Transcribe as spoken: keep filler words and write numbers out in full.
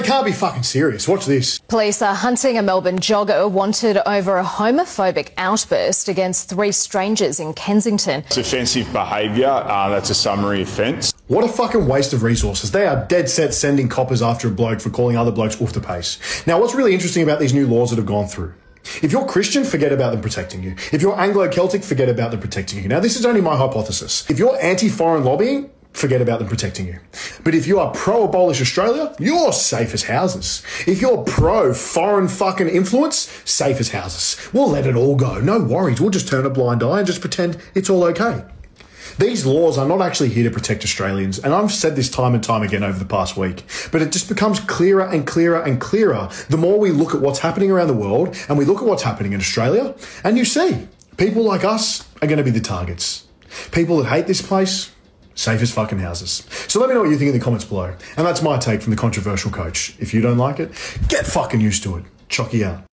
Can't be fucking serious. Watch this. Police are hunting a Melbourne jogger wanted over a homophobic outburst against three strangers in Kensington. It's offensive behaviour. Uh, that's a summary offence. What a fucking waste of resources. They are dead set sending coppers after a bloke for calling other blokes off the pace. Now, what's really interesting about these new laws that have gone through? If you're Christian, forget about them protecting you. If you're Anglo-Celtic, forget about them protecting you. Now, this is only my hypothesis. If you're anti-foreign lobbying, forget about them protecting you. But if you are pro-abolish Australia, you're safe as houses. If you're pro-foreign fucking influence, safe as houses. We'll let it all go. No worries. We'll just turn a blind eye and just pretend it's all okay. These laws are not actually here to protect Australians, and I've said this time and time again over the past week, but it just becomes clearer and clearer and clearer the more we look at what's happening around the world and we look at what's happening in Australia, and you see, people like us are going to be the targets. People that hate this place, safe as fucking houses. So let me know what you think in the comments below. And that's my take from the controversial coach. If you don't like it, get fucking used to it. Chalky out.